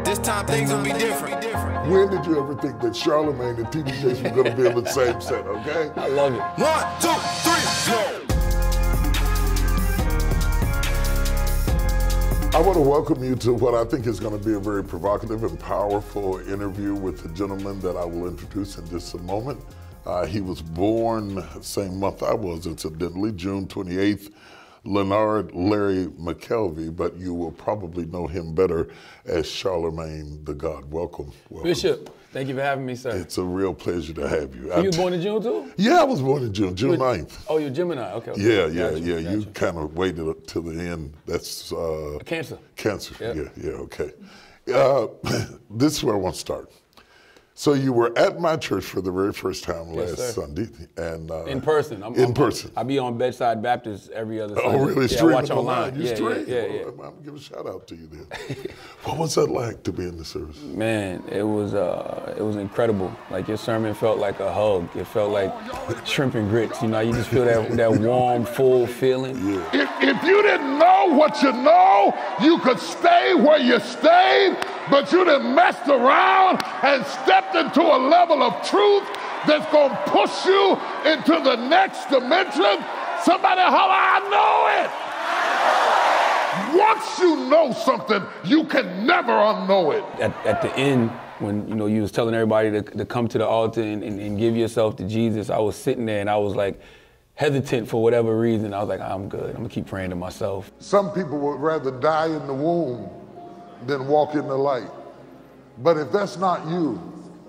This time things will be different. When did you ever think that Charlamagne and TD Jakes were going to be in the same set, okay? I love it. 1, 2, 3, go! I want to welcome you to what I think is going to be a very provocative and powerful interview with a gentleman that I will introduce in just a moment. He was born the same month I was, incidentally, June 28th, Leonard Larry McKelvey, but you will probably know him better as Charlamagne the God. Welcome. Bishop, thank you for having me, sir. It's a real pleasure to have you. Were you born in June too? Yeah, I was born in June 9th. Oh, you're Gemini, okay. Yeah. You kind of waited up till the end. That's Cancer. Cancer, Yep. yeah, okay. This is where I want to start. So you were at my church for the very first time last Sunday, and in person. In person. I be on Bedside Baptist every other Sunday. Oh, really? Yeah, Streaming watch online. You stream? Yeah. I'm gonna give a shout out to you then. What was that like to be in the service? Man, it was incredible. Like your sermon felt like a hug. It felt like shrimp and grits. You know, you just feel that warm, full feeling. Yeah. If you didn't know what you know, you could stay where you stayed, but you done messed around and stepped into a level of truth that's gonna push you into the next dimension. Somebody holler, I know it! Once you know something, you can never unknow it. At the end, when you was telling everybody to come to the altar and give yourself to Jesus, I was sitting there and I was like hesitant for whatever reason. I was like, I'm good. I'm gonna keep praying to myself. Some people would rather die in the womb than walk in the light. But if that's not you,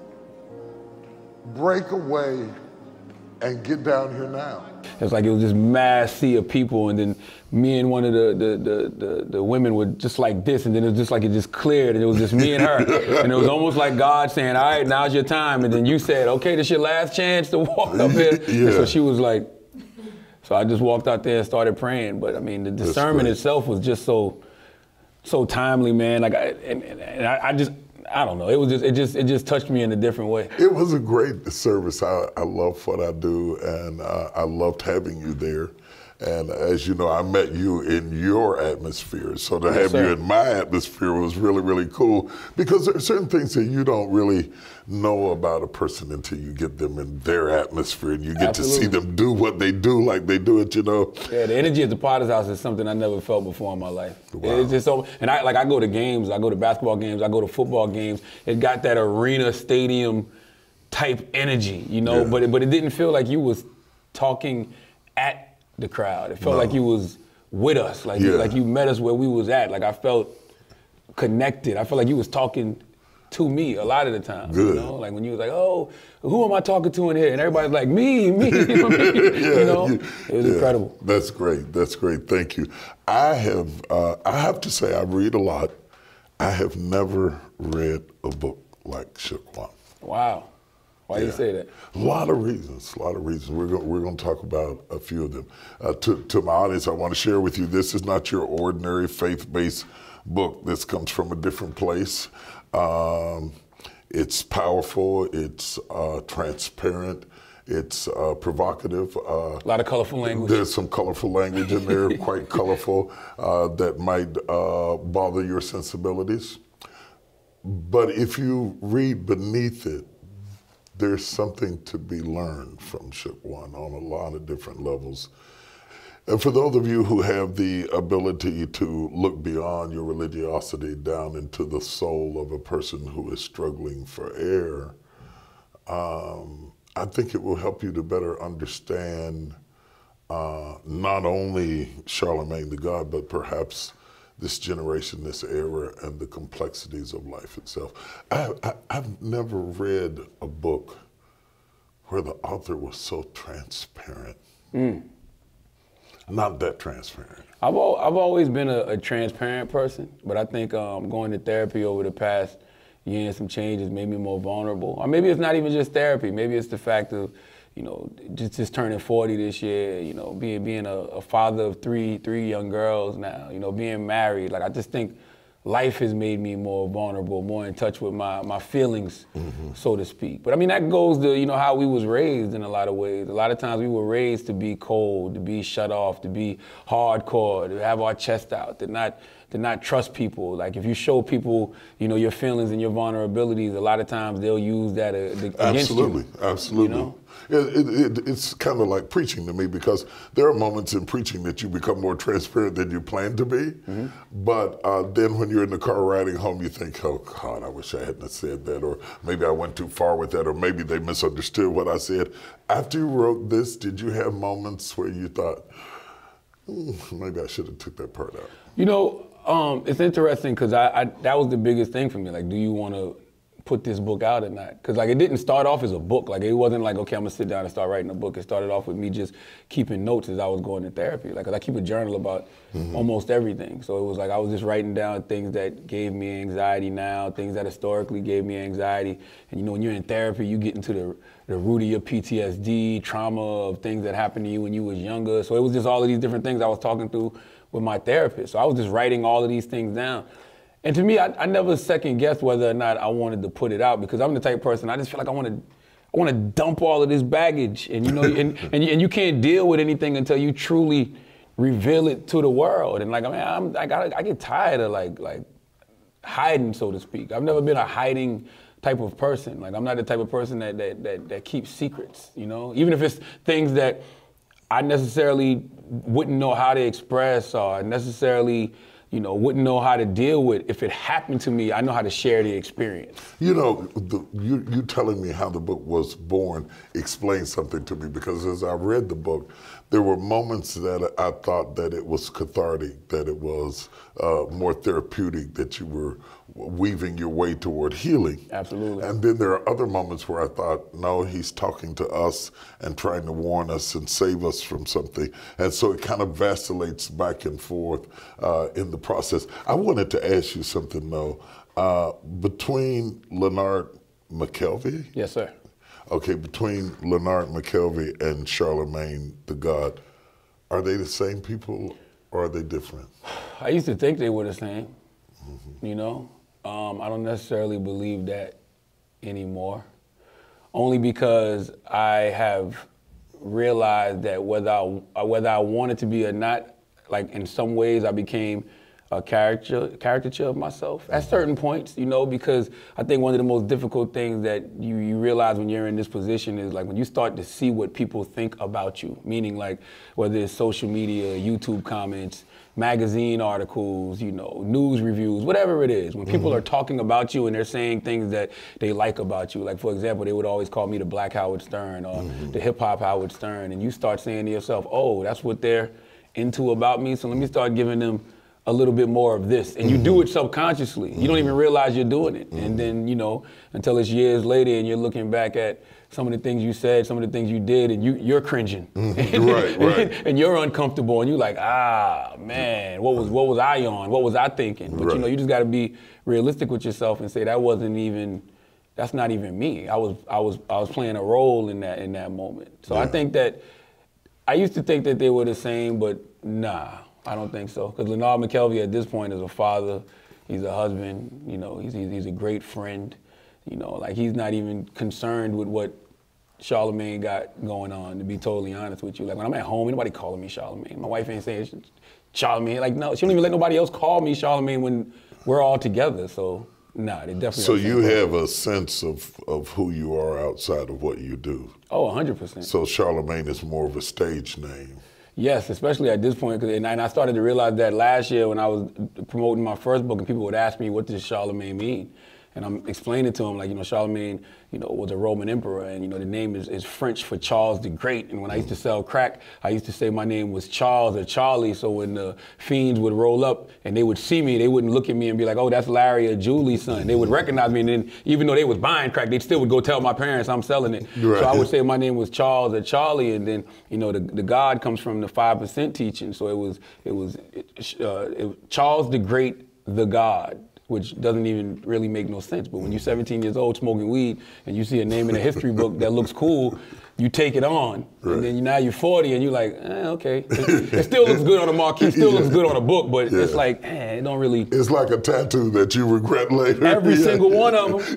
break away and get down here now. It's like it was this mass sea of people, and then me and one of the women were just like this, and then it was just like it just cleared, and it was just me and her. And it was almost like God saying, all right, now's your time. And then you said, okay, this your last chance to walk up here. Yeah. And so she was like, so I just walked out there and started praying. But I mean, the sermon itself was just so timely, man. Like I don't know. It just touched me in a different way. It was a great service. I love what I do, and I loved having you there. And as you know, I met you in your atmosphere. So to have you in my atmosphere was really, really cool, because there are certain things that you don't really know about a person until you get them in their atmosphere and you get to see them do what they do like they do it, Yeah, the energy at the Potter's House is something I never felt before in my life. Wow. It's just so, and I go to games, I go to basketball games, I go to football games. It got that arena, stadium type energy, but it didn't feel like you was talking at the crowd. It felt like you was with us, like you met us where we was at. Like I felt connected. I felt like you was talking to me a lot of the time. Good. Like when you was like, oh, who am I talking to in here? And everybody's like, me. It was incredible. That's great. That's great. Thank you. I have to say, I read a lot. I have never read a book like Shook One. Wow. Why do you say that? A lot of reasons. We're going to talk about a few of them. To my audience, I want to share with you, this is not your ordinary faith-based book. This comes from a different place. It's powerful, it's transparent, it's provocative. A lot of colorful language. There's some colorful language in there, quite colorful, that might bother your sensibilities. But if you read beneath it, there's something to be learned from Shook One on a lot of different levels. And for those of you who have the ability to look beyond your religiosity down into the soul of a person who is struggling for air, I think it will help you to better understand not only Charlamagne the God, but perhaps this generation, this era, and the complexities of life itself. I've never read a book where the author was so transparent. Not that transparent. I've always been a transparent person, but I think going to therapy over the past year and some changes made me more vulnerable. Or maybe it's not even just therapy. Maybe it's the fact of, just turning 40 this year, being a father of three young girls now, being married. Like, I just think life has made me more vulnerable, more in touch with my feelings, so to speak. But I mean, that goes to, how we was raised in a lot of ways. A lot of times we were raised to be cold, to be shut off, to be hardcore, to have our chest out, to not not trust people. Like if you show people, your feelings and your vulnerabilities, a lot of times they'll use that against you. Absolutely. It's kind of like preaching to me, because there are moments in preaching that you become more transparent than you plan to be. But then when you're in the car riding home, you think, oh God, I wish I hadn't have said that, or maybe I went too far with that, or maybe they misunderstood what I said. After you wrote this, did you have moments where you thought, maybe I should have took that part out? It's interesting because that was the biggest thing for me. Like, do you want to put this book out or not? Because it didn't start off as a book. Like, it wasn't like, okay, I'm gonna sit down and start writing a book. It started off with me just keeping notes as I was going to therapy. Like, 'cause I keep a journal about almost everything. So it was like I was just writing down things that gave me anxiety now, things that historically gave me anxiety. And when you're in therapy, you get into the root of your PTSD, trauma of things that happened to you when you was younger. So it was just all of these different things I was talking through with my therapist. So I was just writing all of these things down. And to me, I never second guessed whether or not I wanted to put it out, because I'm the type of person, I just feel like I want to dump all of this baggage, and and you can't deal with anything until you truly reveal it to the world. And like, I get tired of like hiding, so to speak. I've never been a hiding type of person. Like, I'm not the type of person that keeps secrets, even if it's things that I necessarily wouldn't know how to express, or necessarily wouldn't know how to deal with. If it happened to me, I know how to share the experience. You telling me how the book was born explains something to me, because as I read the book, there were moments that I thought that it was cathartic, that it was more therapeutic, that you were weaving your way toward healing. Absolutely. And then there are other moments where I thought, no, he's talking to us and trying to warn us and save us from something. And so it kind of vacillates back and forth in the process. I wanted to ask you something, though. Between Leonard McKelvey? Yes, sir. Okay, between Leonard McKelvey and Charlamagne tha God, are they the same people or are they different? I used to think they were the same, I don't necessarily believe that anymore, only because I have realized that whether I wanted to be or not, like, in some ways I became a caricature of myself at certain points, because I think one of the most difficult things that you realize when you're in this position is, like, when you start to see what people think about you, meaning, like, whether it's social media, YouTube comments, magazine articles, news reviews, whatever it is, when people are talking about you and they're saying things that they like about you. Like, for example, they would always call me the Black Howard Stern or the hip hop Howard Stern, and you start saying to yourself, oh, that's what they're into about me, so let me start giving them a little bit more of this. And you do it subconsciously. You don't even realize you're doing it. And then, until it's years later and you're looking back at some of the things you said, some of the things you did, and you're cringing. Right. And you're uncomfortable, and you're like, man, what was I on? What was I thinking? But you just gotta be realistic with yourself and say that's not even me. I was playing a role in that moment. So I think that I used to think that they were the same, but nah. I don't think so, because Leonard McKelvey at this point is a father, he's a husband, he's a great friend, like, he's not even concerned with what Charlamagne got going on, to be totally honest with you. Like, when I'm at home, ain't nobody calling me Charlamagne. My wife ain't saying Charlamagne, like, no, she don't even let nobody else call me Charlamagne when we're all together, so nah, they definitely. So you have a sense of who you are outside of what you do? Oh, 100%. So Charlamagne is more of a stage name? Yes, especially at this point, and I started to realize that last year when I was promoting my first book, and people would ask me, what does Charlamagne mean? And I'm explaining to them, like, Charlamagne, was a Roman emperor, and, the name is French for Charles the Great. And when I used to sell crack, I used to say my name was Charles or Charlie, so when the fiends would roll up and they would see me, they wouldn't look at me and be like, oh, that's Larry or Julie's son. They would recognize me, and then even though they was buying crack, they still would go tell my parents I'm selling it. Right. So I would say my name was Charles or Charlie, and then, the God comes from the 5% teaching, so it was Charles the Great, the God, which doesn't even really make no sense. But when you're 17 years old smoking weed and you see a name in a history book that looks cool, you take it on. Right. And then now you're 40 and you're like, okay. It still looks good on a marquee, still looks good on a book, but it's like, it don't really. It's like a tattoo that you regret later. Every single one of them.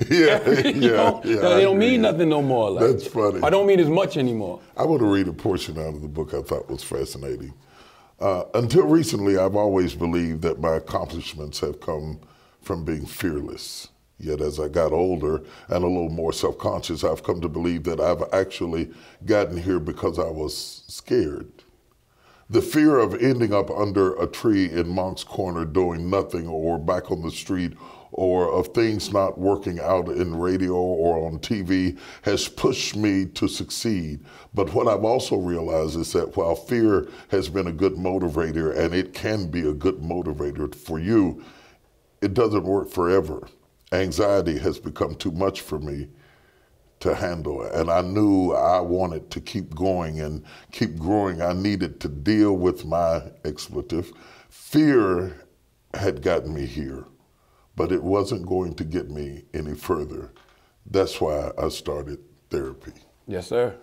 They don't mean nothing no more. Like, that's funny. I don't mean as much anymore. I want to read a portion out of the book I thought was fascinating. Until recently, I've always believed that my accomplishments have come from being fearless. Yet as I got older and a little more self-conscious, I've come to believe that I've actually gotten here because I was scared. The fear of ending up under a tree in Moncks Corner doing nothing, or back on the street, or of things not working out in radio or on TV has pushed me to succeed. But what I've also realized is that while fear has been a good motivator, and it can be a good motivator for you, it doesn't work forever. Anxiety has become too much for me to handle, and I knew I wanted to keep going and keep growing. I needed to deal with my expletive. Fear had gotten me here, but it wasn't going to get me any further. That's why I started therapy. Yes, sir.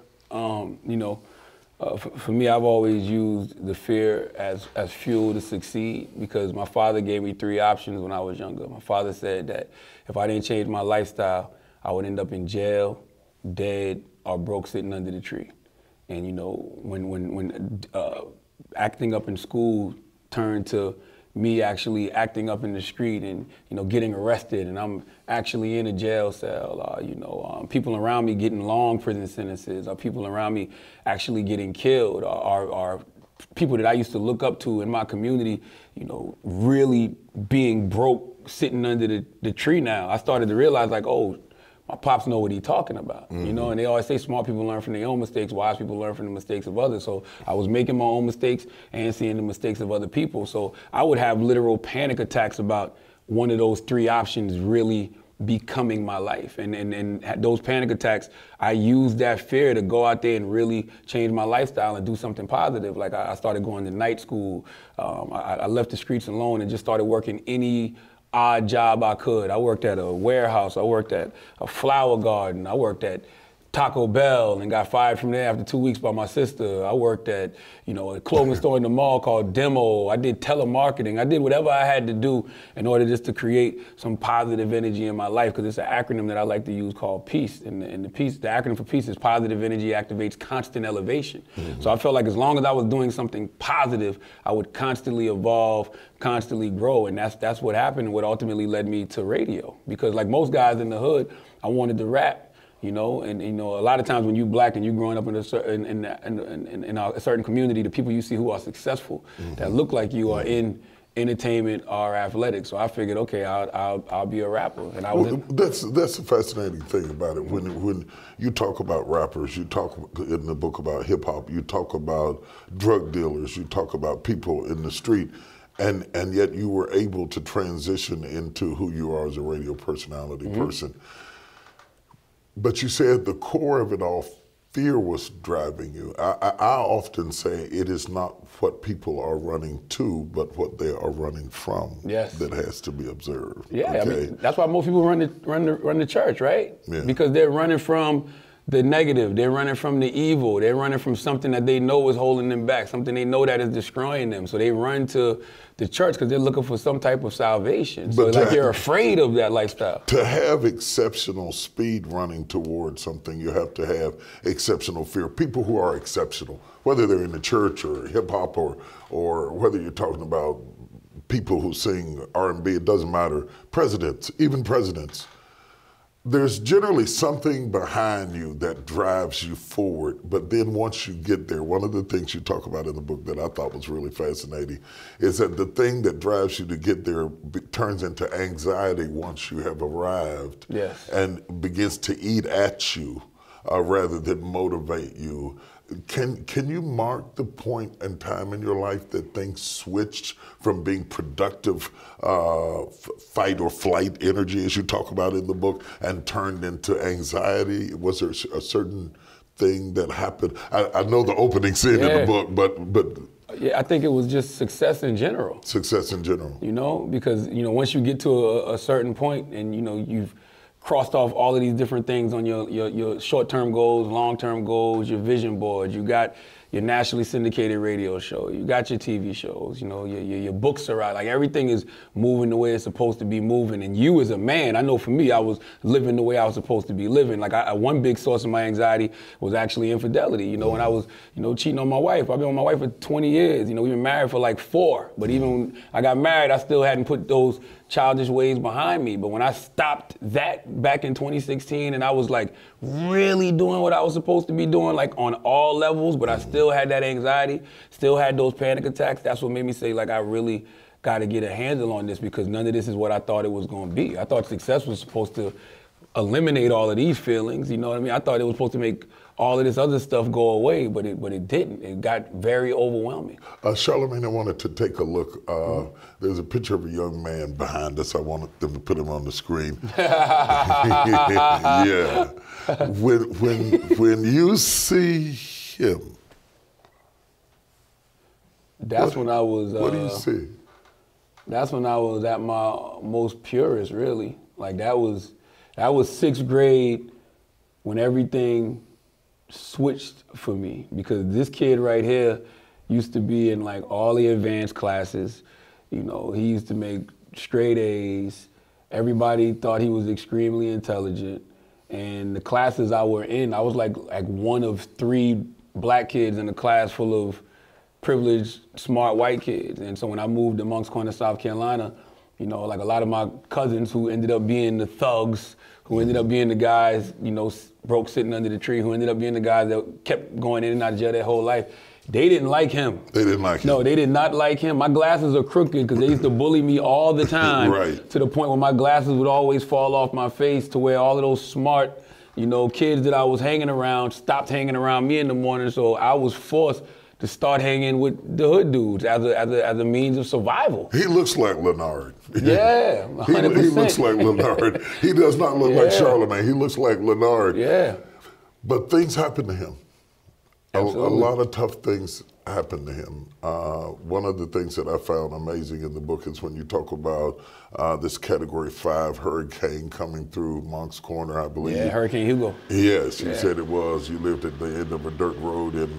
For me, I've always used the fear as fuel to succeed, because my father gave me 3 options when I was younger. My father said that if I didn't change my lifestyle, I would end up in jail, dead, or broke sitting under the tree. And when acting up in school turned to me actually acting up in the street and getting arrested, and I'm actually in a jail cell, people around me getting long prison sentences, or people around me actually getting killed, or people that I used to look up to in my community, really being broke sitting under the tree now. I started to realize, like, oh, my pops know what he's talking about, and they always say smart people learn from their own mistakes, wise people learn from the mistakes of others. So I was making my own mistakes and seeing the mistakes of other people. So I would have literal panic attacks about one of those 3 options really becoming my life. And those panic attacks, I used that fear to go out there and really change my lifestyle and do something positive. Like I started going to night school. I left the streets alone and just started working any odd job I could. I worked at a warehouse, I worked at a flower garden, I worked at Taco Bell and got fired from there after 2 weeks by my sister. I worked at, a clothing store in the mall called Demo. I did telemarketing. I did whatever I had to do in order just to create some positive energy in my life, because it's an acronym that I like to use called PEACE. And the acronym for PEACE is positive energy activates constant elevation. So I felt like as long as I was doing something positive, I would constantly evolve, constantly grow. And that's what happened, and what ultimately led me to radio. Because like most guys in the hood, I wanted to rap. A lot of times when you black and you growing up in a certain community, the people you see who are successful that look like you are in entertainment or athletics. So I figured, okay, I'll be a rapper. And that's a fascinating thing about it. When you talk about rappers, you talk in the book about hip hop, you talk about drug dealers, you talk about people in the street. And yet you were able to transition into who you are as a radio personality person. But you said the core of it all, fear was driving you. I often say it is not what people are running to, but what they are running from. Yes. That has to be observed. Yeah, okay? I mean, that's why most people run the church, right? Yeah. Because they're running from the negative, they're running from the evil, they're running from something that they know is holding them back, something they know that is destroying them. So they run to the church because they're looking for some type of salvation. So it's like you're afraid of that lifestyle. To have exceptional speed running towards something, you have to have exceptional fear. People who are exceptional, whether they're in the church or hip hop or whether you're talking about people who sing R&B, it doesn't matter. Presidents, even presidents. There's generally something behind you that drives you forward, but then once you get there, one of the things you talk about in the book that I thought was really fascinating is that the thing that drives you to get there turns into anxiety once you have arrived. Yes. And begins to eat at you rather than motivate you. Can you mark the point in time in your life that things switched from being productive fight or flight energy, as you talk about in the book, and turned into anxiety? Was there a certain thing that happened? I know the opening scene in the book, but yeah, I think it was just success in general. Success in general. Because once you get to a certain point and you've crossed off all of these different things on your short-term goals, long-term goals, your vision board. You got, your nationally syndicated radio show. You got your TV shows. You know, your books are out. Like everything is moving the way it's supposed to be moving. And you as a man, I know for me, I was living the way I was supposed to be living. Like one big source of my anxiety was actually infidelity. You know, when I was, you know, cheating on my wife. I've been with my wife for 20 years. You know, we've been married for like 4. But even when I got married, I still hadn't put those childish ways behind me. But when I stopped that back in 2016 and I was like really doing what I was supposed to be doing, like on all levels, but I still had that anxiety, still had those panic attacks, that's what made me say, like, I really got to get a handle on this, because none of this is what I thought it was going to be. I thought success was supposed to eliminate all of these feelings, you know what I mean? I thought it was supposed to make all of this other stuff go away, but it didn't. It got very overwhelming. Charlamagne, I wanted to take a look. There's a picture of a young man behind us. I wanted them to put him on the screen. Yeah. When you see him, that's when I was. What do you see? That's when I was at my most purest, really. Like that was 6th grade when everything switched for me, because this kid right here used to be in like all the advanced classes. You know, he used to make straight A's. Everybody thought he was extremely intelligent. And the classes I were in, I was like one of 3 black kids in a class full of privileged, smart white kids. And so when I moved to Moncks Corner, South Carolina, you know, like a lot of my cousins who ended up being the thugs, who ended up being the guys, you know, broke sitting under the tree, who ended up being the guys that kept going in and out of jail their whole life, they didn't like him. They didn't like him. No, they did not like him. My glasses are crooked because they used to bully me all the time. Right. To the point where my glasses would always fall off my face, to where all of those smart, you know, kids that I was hanging around stopped hanging around me in the morning. So I was forced to start hanging with the hood dudes as a means of survival. He looks like Leonard. Yeah, 100%. He looks like Leonard. He does not look like Charlamagne. He looks like Leonard. Yeah. But things happen to him. A Absolutely. lot of tough things happened to him. One of the things that I found amazing in the book is when you talk about this Category 5 hurricane coming through Moncks Corner, I believe. Yeah, Hurricane Hugo. Yes, you said it was. You lived at the end of a dirt road in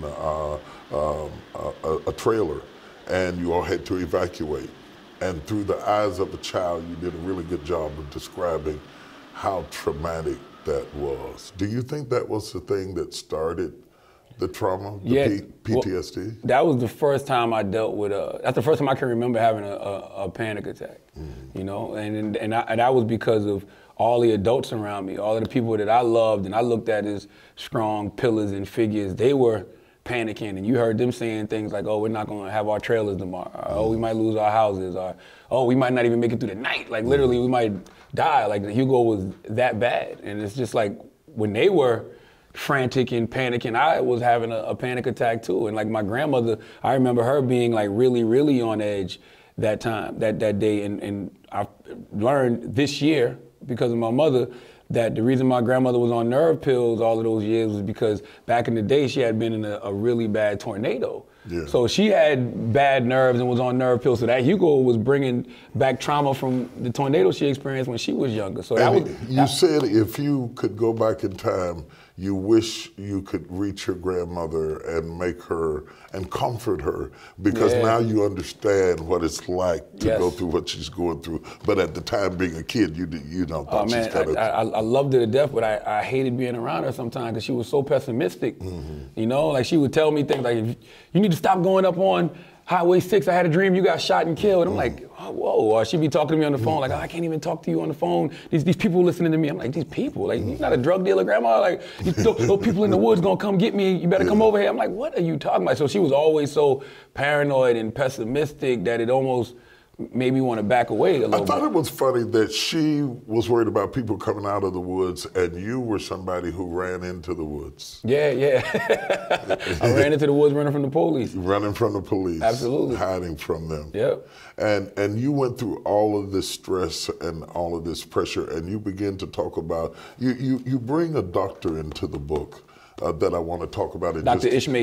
a trailer, and you all had to evacuate. And through the eyes of a child, you did a really good job of describing how traumatic that was. Do you think that was the thing that started the trauma, the PTSD? Well, that was the first time I dealt with that's the first time I can remember having a panic attack, you know, and that was because of all the adults around me, all of the people that I loved and I looked at as strong pillars and figures. They were panicking, and you heard them saying things like, oh, we're not going to have our trailers tomorrow, or, oh, we might lose our houses, or, oh, we might not even make it through the night. Like, literally, we might die. Like, Hugo was that bad. And it's just like, when they were frantic and panicking, I was having a panic attack too. And like my grandmother, I remember her being like really, really on edge that time, that day. And I learned this year, because of my mother, that the reason my grandmother was on nerve pills all of those years was because back in the day she had been in a really bad tornado. Yeah. So she had bad nerves and was on nerve pills. So that Hugo was bringing back trauma from the tornado she experienced when she was younger. So that was. You said if you could go back in time, you wish you could reach your grandmother and make her and comfort her, because now you understand what it's like to go through what she's going through. But at the time, being a kid, you know, thought she's kind of. I loved her to death, but I hated being around her sometimes because she was so pessimistic. You know, like she would tell me things like, "You need to stop going up on Highway 6. I had a dream you got shot and killed." I'm like, oh, whoa. Or she'd be talking to me on the phone like, oh, I can't even talk to you on the phone. These people listening to me. I'm like, these people? Like, you're not a drug dealer, grandma? Like, those people in the woods gonna come get me. You better come over here. I'm like, what are you talking about? So she was always so paranoid and pessimistic that it almost made me want to back away a little bit. I thought it was funny that she was worried about people coming out of the woods, and you were somebody who ran into the woods. Yeah. I ran into the woods running from the police. Running from the police. Absolutely. Hiding from them. Yep. And you went through all of this stress and all of this pressure, and you begin to talk about, you bring a doctor into the book that I want to talk about. Dr. Ish Major.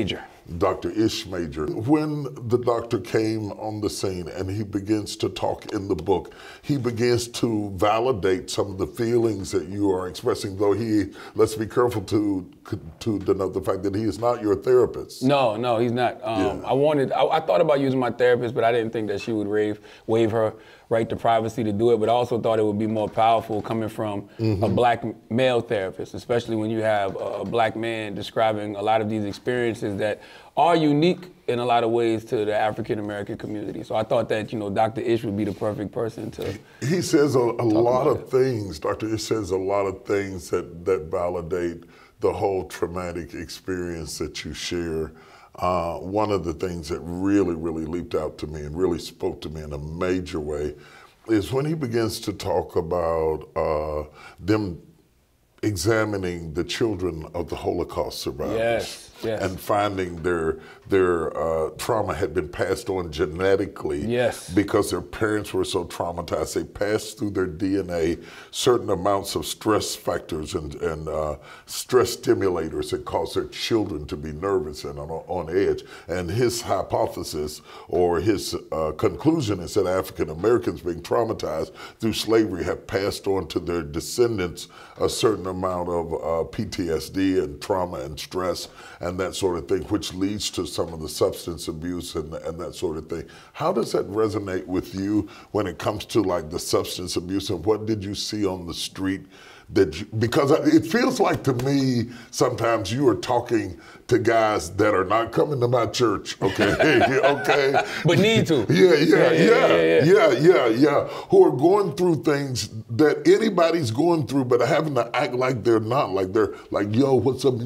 Dr. Ish Major. When the doctor came on the scene and he begins to talk in the book, he begins to validate some of the feelings that you are expressing, though let's be careful to denote the fact that he is not your therapist. No, he's not. I thought about using my therapist, but I didn't think that she would waive her right to privacy to do it, but I also thought it would be more powerful coming from a black male therapist, especially when you have a black man describing a lot of these experiences that are unique in a lot of ways to the African American community. So I thought that, Dr. Ish would be the perfect person to. He says a lot of things. Dr. Ish says a lot of things that validate the whole traumatic experience that you share. One of the things that really, really leaped out to me and really spoke to me in a major way is when he begins to talk about them examining the children of the Holocaust survivors. Yes. And finding their trauma had been passed on genetically because their parents were so traumatized. They passed through their DNA certain amounts of stress factors and stress stimulators that cause their children to be nervous and on edge. And his hypothesis or his conclusion is that African Americans being traumatized through slavery have passed on to their descendants a certain amount of PTSD and trauma and stress and that sort of thing, which leads to some of the substance abuse and that sort of thing. How does that resonate with you when it comes to like the substance abuse, and what did you see on the street? Because it feels like to me sometimes you are talking to guys that are not coming to my church, okay, okay, but need to, who are going through things that anybody's going through, but having to act like they're not, like they're like, yo, what's up,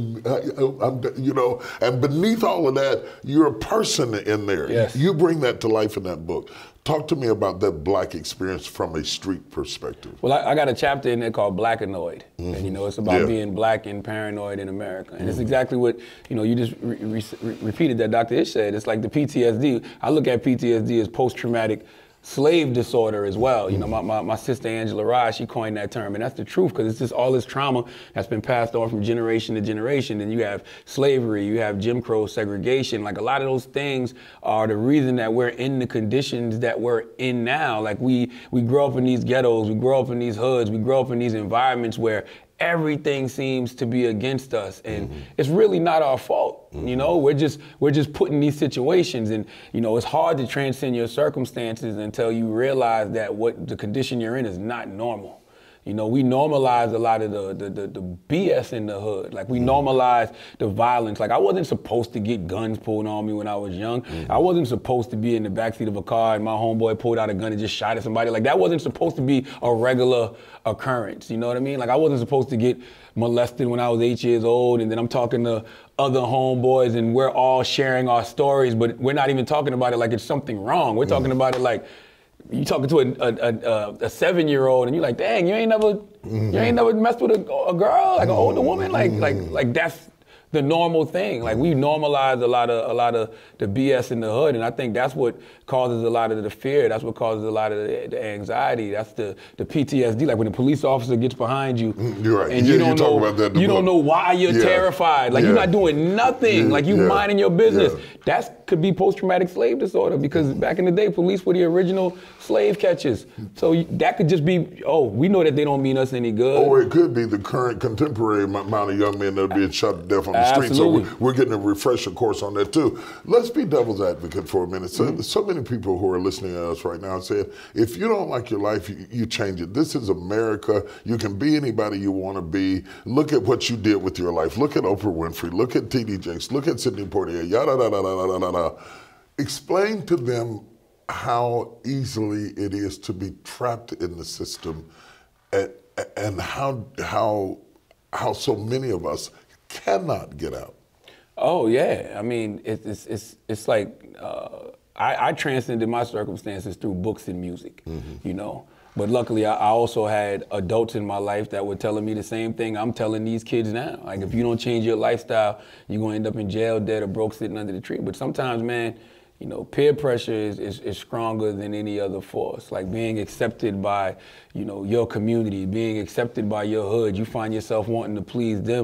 and beneath all of that, you're a person in there. Yes. You bring that to life in that book. Talk to me about that black experience from a street perspective. Well, I got a chapter in there called Blackanoid, and it's about being black and paranoid in America, and it's exactly what you just repeated that Dr. Ish said. It's like the PTSD. I look at PTSD as post-traumatic slave disorder as well. My sister Angela Rye, she coined that term, and that's the truth, because it's just all this trauma that's been passed on from generation to generation. And you have slavery, you have Jim Crow segregation. Like a lot of those things are the reason that we're in the conditions that we're in now. Like we grow up in these ghettos, we grow up in these hoods, we grow up in these environments where everything seems to be against us, and it's really not our fault. We're just put in these situations, and it's hard to transcend your circumstances until you realize that what the condition you're in is not normal. We normalize a lot of the BS in the hood. Like we normalize the violence. Like I wasn't supposed to get guns pulled on me when I was young. I wasn't supposed to be in the backseat of a car and my homeboy pulled out a gun and just shot at somebody. Like that wasn't supposed to be a regular occurrence. You know what I mean? Like I wasn't supposed to get molested when I was 8 years old, and then I'm talking to other homeboys and we're all sharing our stories, but we're not even talking about it like it's something wrong. We're talking about it like you talking to a 7-year-old and you're like, dang, you ain't never messed with a girl, like an older woman, like that's the normal thing. Like we normalize a lot of the BS in the hood, and I think that's what causes a lot of the fear. That's what causes a lot of the anxiety. That's the PTSD. Like when a police officer gets behind you, you're right. And you don't know why you're terrified. Like you're not doing nothing. Like you minding your business. That could be post-traumatic slave disorder, because back in the day, police were the original slave catchers. So that could just be, we know that they don't mean us any good. Or it could be the current contemporary amount of young men that are being shot to death on the street. So we're getting a refresher course on that too. Let's be devil's advocate for a minute. So many people who are listening to us right now saying, if you don't like your life, you change it. This is America. You can be anybody you want to be. Look at what you did with your life. Look at Oprah Winfrey. Look at T.D. Jakes. Look at Sidney Poitier. Yada, da, da, da, da, da, da. Explain to them how easily it is to be trapped in the system, and how so many of us cannot get out. Oh yeah, I mean it's like I transcended my circumstances through books and music, But luckily, I also had adults in my life that were telling me the same thing I'm telling these kids now. Like, if you don't change your lifestyle, you're going to end up in jail, dead, or broke, sitting under the tree. But sometimes, man, peer pressure is stronger than any other force. Like being accepted by, your community, being accepted by your hood. You find yourself wanting to please them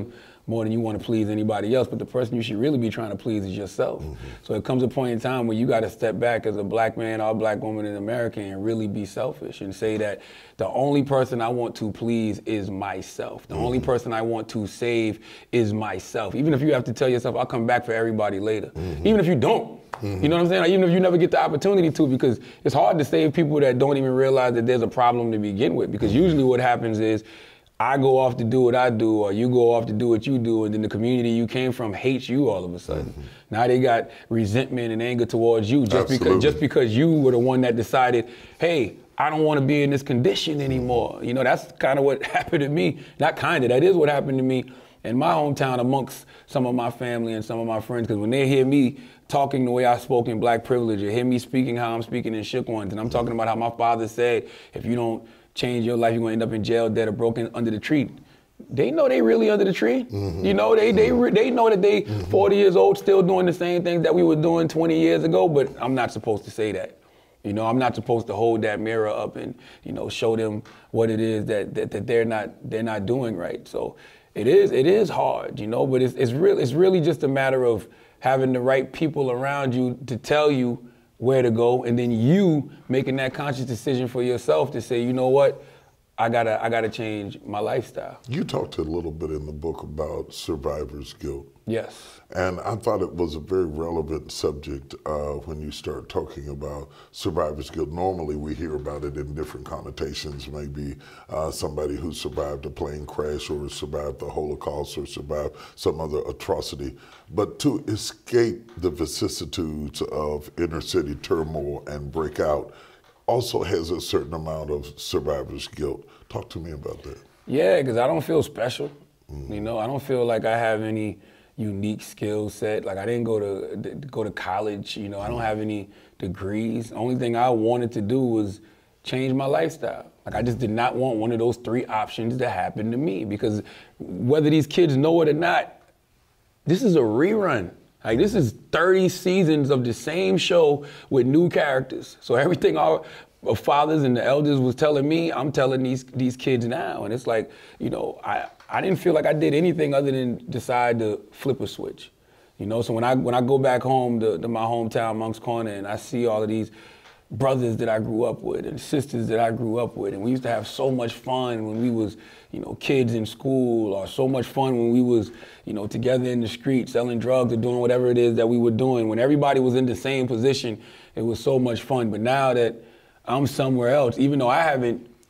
more than you want to please anybody else, but the person you should really be trying to please is yourself. So it comes a point in time where you got to step back as a black man or a black woman in America and really be selfish and say that the only person I want to please is myself. The only person I want to save is myself. Even if you have to tell yourself, I'll come back for everybody later. Even if you don't. You know what I'm saying? Like, even if you never get the opportunity to, because it's hard to save people that don't even realize that there's a problem to begin with. Because usually what happens is, I go off to do what I do, or you go off to do what you do, and then the community you came from hates you all of a sudden. Now they got resentment and anger towards you just because you were the one that decided, hey, I don't want to be in this condition anymore. You know, that's kind of what happened to me. Not kind of, that is what happened to me in my hometown amongst some of my family and some of my friends, because when they hear me talking the way I spoke in Black Privilege, or hear me speaking how I'm speaking in Shook Ones, and I'm talking about how my father said, if you don't change your life, you're gonna end up in jail, dead, or broken under the tree. They know they really under the tree. You know, they know that they 40 years old still doing the same things that we were doing 20 years ago, but I'm not supposed to say that. You know, I'm not supposed to hold that mirror up and, you know, show them what it is that they're not doing right. So it is hard, you know, but it's really just a matter of having the right people around you to tell you where to go, and then you making that conscious decision for yourself to say, you know what, I gotta change my lifestyle. You talked a little bit in the book about survivor's guilt. Yes. And I thought it was a very relevant subject when you start talking about survivor's guilt. Normally we hear about it in different connotations, maybe somebody who survived a plane crash or survived the Holocaust or survived some other atrocity. But to escape the vicissitudes of inner city turmoil and break out also has a certain amount of survivor's guilt. Talk to me about that. Yeah, because I don't feel special. You know, I don't feel like I have any unique skill set. Like, I didn't go to college, you know, I don't have any degrees. The only thing I wanted to do was change my lifestyle. Like, I just did not want one of those 3 options to happen to me, because whether these kids know it or not, this is a rerun. Like, this is 30 seasons of the same show with new characters. So everything our fathers and the elders was telling me, I'm telling these kids now. And it's like, you know, I didn't feel like I did anything other than decide to flip a switch. You know, so when I go back home to my hometown, Moncks Corner, and I see all of these brothers that I grew up with and sisters that I grew up with, and we used to have so much fun when we was, you know, kids in school, or so much fun when we was, you know, together in the street selling drugs or doing whatever it is that we were doing. When everybody was in the same position, it was so much fun. But now that I'm somewhere else, even though I've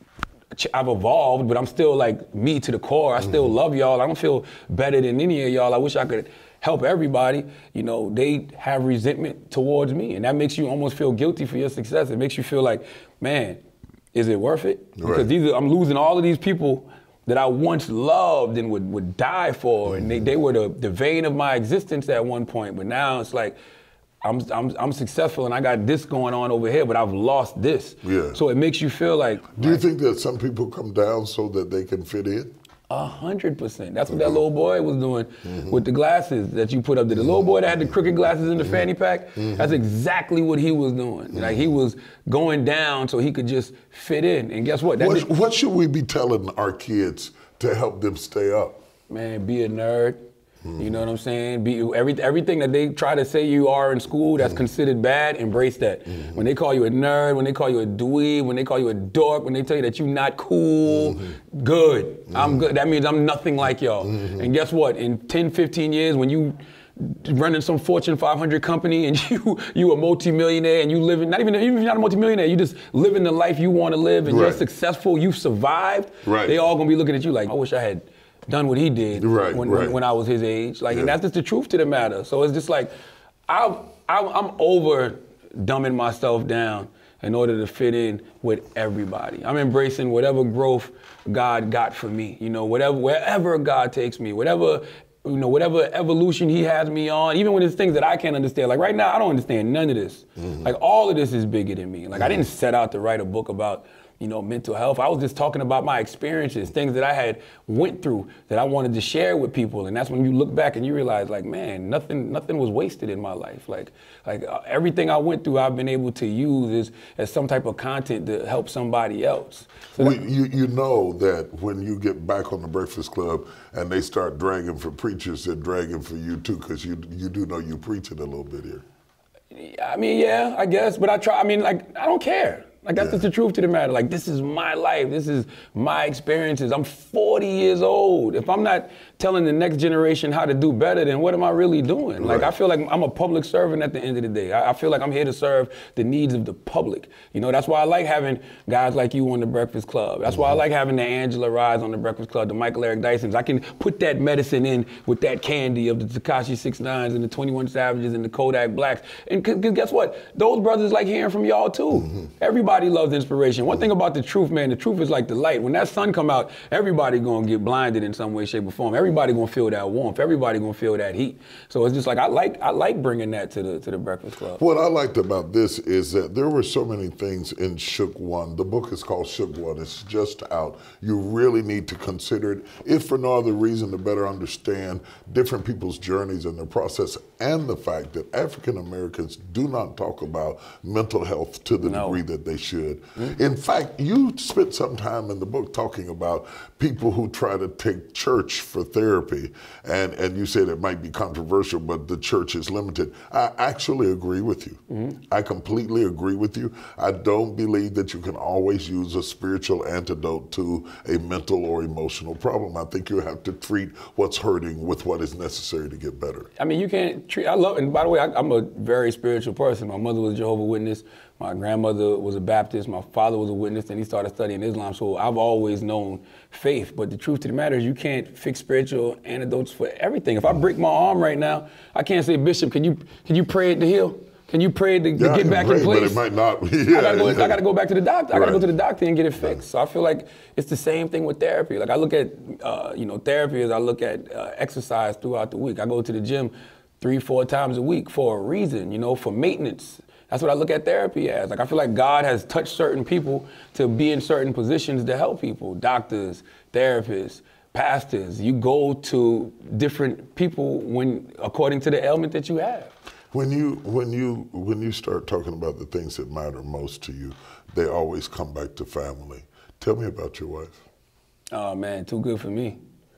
evolved, but I'm still like me to the core. I still love y'all. I don't feel better than any of y'all. I wish I could help everybody. You know, they have resentment towards me, and that makes you almost feel guilty for your success. It makes you feel like, man, is it worth it? Because I'm losing all of these people that I once loved and would die for, and they were the vein of my existence at one point. But now it's like, I'm successful and I got this going on over here, but I've lost this. Yeah. So it makes you feel like. Do you think that some people come down so that they can fit in? 100%. That's what that little boy was doing with the glasses that you put up there. The little boy that had the crooked glasses in the fanny pack, that's exactly what he was doing. Like, he was going down so he could just fit in. And guess what? What should we be telling our kids to help them stay up? Man, be a nerd. You know what I'm saying? Everything that they try to say you are in school that's considered bad, embrace that. When they call you a nerd, when they call you a dweeb, when they call you a dork, when they tell you that you're not cool, good. I'm good. That means I'm nothing like y'all. And guess what? In 10, 15 years, when you running some Fortune 500 company and you a multimillionaire and you living, even if you're not a multimillionaire, you just living the life you want to live, and you're successful, you've survived, they all gonna be looking at you like, I wish I had done what he did when I was his age. Like, and that's just the truth to the matter. So it's just like, I'm over dumbing myself down in order to fit in with everybody. I'm embracing whatever growth God got for me. You know, wherever God takes me, whatever evolution he has me on, even when it's things that I can't understand. Like, right now, I don't understand none of this. Like, all of this is bigger than me. Like, I didn't set out to write a book about mental health. I was just talking about my experiences, things that I had went through that I wanted to share with people. And that's when you look back and you realize, like, man, nothing was wasted in my life. Like everything I went through, I've been able to use as some type of content to help somebody else. So you know that when you get back on the Breakfast Club and they start dragging for preachers, they're dragging for you too, because you do know you preach it a little bit here. I mean, yeah, I guess, but I don't care. Like, that's just the truth to the matter. Like, this is my life. This is my experiences. I'm 40 years old. If I'm not telling the next generation how to do better, then what am I really doing? Like, I feel like I'm a public servant at the end of the day. I feel like I'm here to serve the needs of the public. That's why I like having guys like you on the Breakfast Club. That's why I like having the Angela Rye's on the Breakfast Club, the Michael Eric Dysons. I can put that medicine in with that candy of the Tekashi 6ix9ines and the 21 Savages and the Kodak Blacks. And cause guess what? Those brothers like hearing from y'all too. Everybody loves inspiration. One thing about the truth, man, the truth is like the light. When that sun come out, everybody gonna get blinded in some way, shape, or form. Everybody gonna feel that warmth. Everybody gonna feel that heat. So it's just like I like bringing that to the Breakfast Club. What I liked about this is that there were so many things in Shook One. The book is called Shook One. It's just out. You really need to consider it, if for no other reason, to better understand different people's journeys and their process, and the fact that African Americans do not talk about mental health to the degree that they should. In fact, you spent some time in the book talking about people who try to take church for therapy, and you said it might be controversial, but the church is limited. I actually agree with you. I completely agree with you. I don't believe that you can always use a spiritual antidote to a mental or emotional problem. I think you have to treat what's hurting with what is necessary to get better. I mean, you can't treat, and by the way, I'm a very spiritual person. My mother was a Jehovah's Witness. My grandmother was a Baptist. My father was a witness, and he started studying Islam. So I've always known faith. But the truth to the matter is, you can't fix spiritual antidotes for everything. If I break my arm right now, I can't say, Bishop, can you pray it to heal? Can you pray to get back in place? But it might not. I gotta go back to the doctor. I gotta go to the doctor and get it fixed. So I feel like it's the same thing with therapy. Like, I look at therapy as I look at exercise throughout the week. I go to the gym 3-4 times a week for a reason, for maintenance. That's what I look at therapy as. Like, I feel like God has touched certain people to be in certain positions to help people. Doctors, therapists, pastors. You go to different people according to the ailment that you have. When you start talking about the things that matter most to you, they always come back to family. Tell me about your wife. Oh man, too good for me.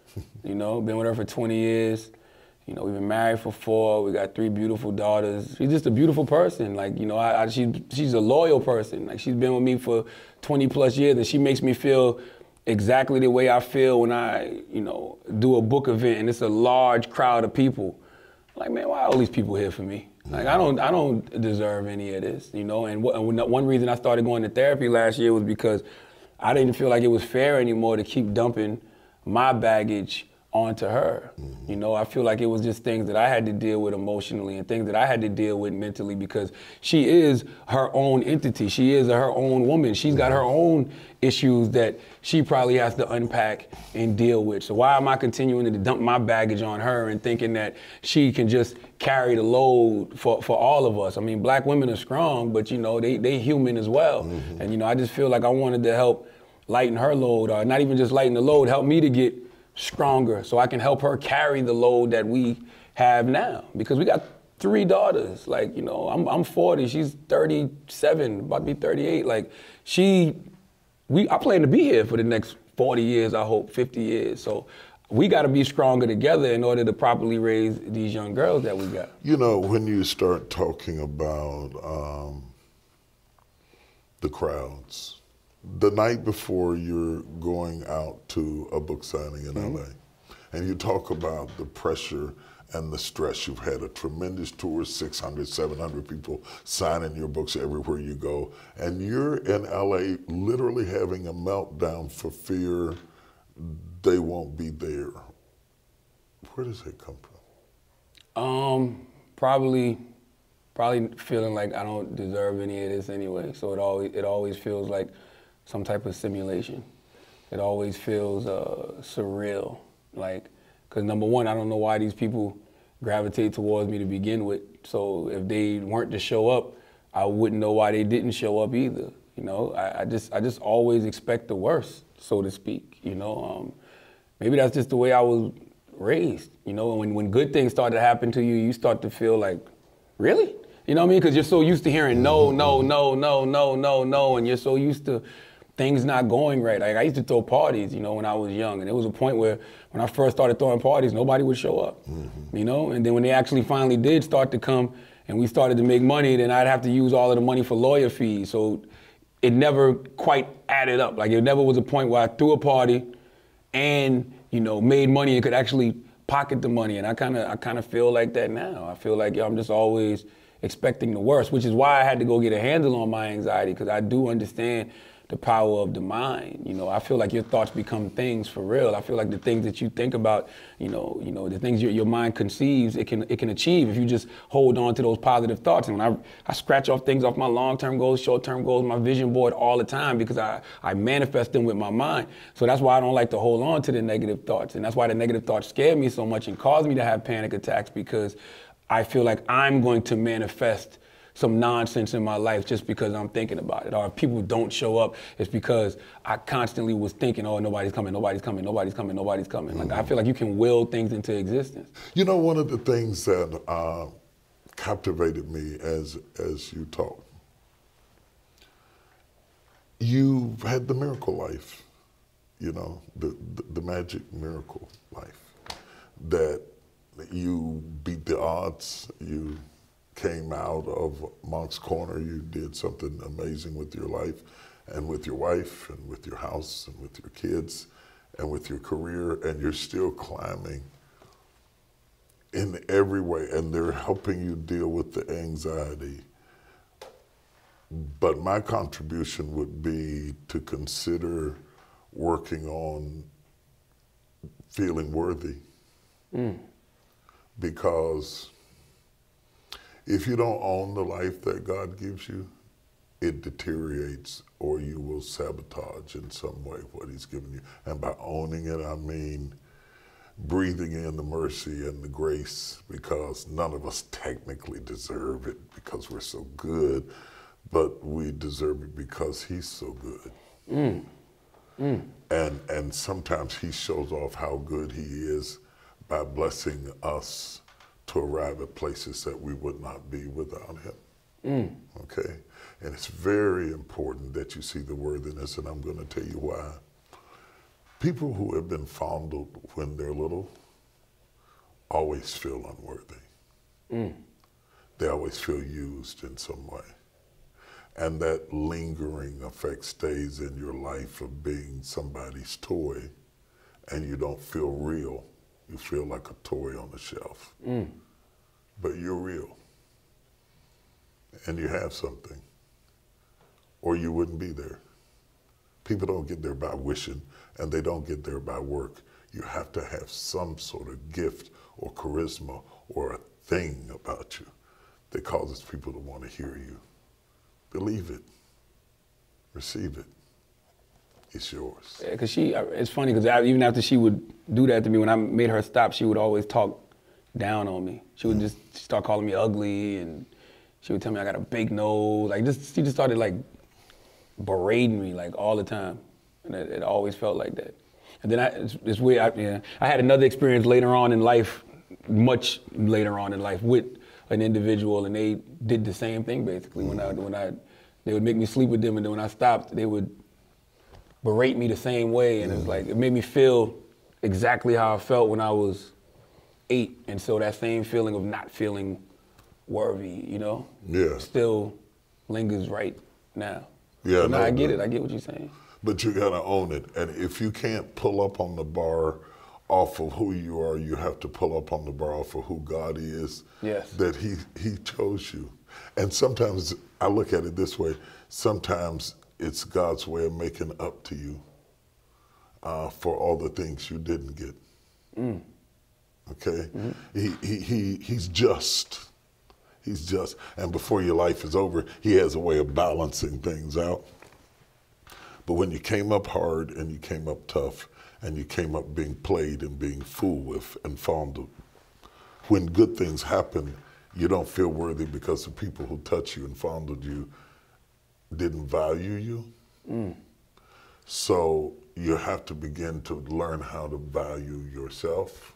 Been with her for 20 years. We've been married for 4. We got 3 beautiful daughters. She's just a beautiful person. Like, she's a loyal person. Like, she's been with me for 20 plus years, and she makes me feel exactly the way I feel when I, do a book event and it's a large crowd of people. Like, man, why are all these people here for me? Like, I don't deserve any of this, And one reason I started going to therapy last year was because I didn't feel like it was fair anymore to keep dumping my baggage onto her. I feel like it was just things that I had to deal with emotionally and things that I had to deal with mentally, because she is her own entity. She is her own woman. She's got her own issues that she probably has to unpack and deal with. So why am I continuing to dump my baggage on her and thinking that she can just carry the load for all of us? I mean, black women are strong, but they human as well. And I just feel like I wanted to help lighten her load, or not even just lighten the load, help me to get stronger so I can help her carry the load that we have now, because we got 3 daughters. Like, I'm 40, she's 37, about to be 38. Like, I plan to be here for the next 40 years, I hope, 50 years. So we got to be stronger together in order to properly raise these young girls that we got. When you start talking about the crowds, the night before you're going out to a book signing in LA, and you talk about the pressure and the stress. You've had a tremendous tour, 600, 700 people signing your books everywhere you go, and you're in LA literally having a meltdown for fear they won't be there. Where does that come from? Probably feeling like I don't deserve any of this anyway. So it always feels like some type of simulation. It always feels surreal. Like, because number one, I don't know why these people gravitate towards me to begin with. So if they weren't to show up, I wouldn't know why they didn't show up either. You know, I just always expect the worst, so to speak. You know, maybe that's just the way I was raised. You know, when good things start to happen to you, you start to feel like, really? You know what I mean? Because you're so used to hearing no, no, no, no, no, no, no, and you're so used to things not going right. Like I used to throw parties, you know, when I was young, and there was a point where when I first started throwing parties, nobody would show up, you know? And then when they actually finally did start to come and we started to make money, then I'd have to use all of the money for lawyer fees. So it never quite added up. Like it never was a point where I threw a party and, you know, made money and could actually pocket the money. And I kind of feel like that now. I feel like, yo, I'm just always expecting the worst, which is why I had to go get a handle on my anxiety, because I do understand the power of the mind. You know, I feel like your thoughts become things for real. I feel like the things that you think about, you know, the things your mind conceives, it can achieve if you just hold on to those positive thoughts. And when I scratch off things off my long-term goals, short-term goals, my vision board all the time, because I manifest them with my mind. So that's why I don't like to hold on to the negative thoughts. And that's why the negative thoughts scare me so much and cause me to have panic attacks, because I feel like I'm going to manifest some nonsense in my life just because I'm thinking about it. Or if people don't show up, it's because I constantly was thinking, oh, nobody's coming, nobody's coming, nobody's coming, nobody's coming. Like I feel like you can will things into existence. You know, one of the things that captivated me as you talk, you had the miracle life, you know, the magic miracle life, that you beat the odds, you came out of Moncks Corner, you did something amazing with your life and with your wife and with your house and with your kids and with your career, and you're still climbing in every way, and they're helping you deal with the anxiety. But my contribution would be to consider working on feeling worthy. Because if you don't own the life that God gives you, it deteriorates, or you will sabotage in some way what He's given you. And by owning it, I mean breathing in the mercy and the grace, because none of us technically deserve it because we're so good, but we deserve it because He's so good. And sometimes He shows off how good He is by blessing us to arrive at places that we would not be without Him. Okay? And it's very important that you see the worthiness, and I'm going to tell you why. People who have been fondled when they're little always feel unworthy. They always feel used in some way. And that lingering effect stays in your life of being somebody's toy, and you don't feel real. You feel like a toy on the shelf. But you're real. And you have something, or you wouldn't be there. People don't get there by wishing, and they don't get there by work. You have to have some sort of gift or charisma or a thing about you that causes people to want to hear you. Believe it. Receive it. It's yours. Yeah, because it's funny, because even after she would do that to me, when I made her stop, she would always talk down on me. She would just start calling me ugly, and she would tell me I got a big nose. Like she just started like berating me like all the time, and it always felt like that. And then it's weird. I had another experience later on in life, much later on in life, with an individual, and they did the same thing basically. They would make me sleep with them, and then when I stopped, they would berate me the same way, and it made me feel exactly how I felt when I was 8, and so that same feeling of not feeling worthy, you know, still lingers right now. Yeah, so no, I get it. I get what you're saying. But you gotta own it, and if you can't pull up on the bar off of who you are, you have to pull up on the bar off of who God is. Yes. That He chose you, and sometimes I look at it this way: sometimes it's God's way of making up to you for all the things you didn't get. Okay? He's just. He's just. And before your life is over, He has a way of balancing things out. But when you came up hard and you came up tough and you came up being played and being fooled with and fondled, when good things happen, you don't feel worthy because the people who touch you and fondled you didn't value you. So you have to begin to learn how to value yourself.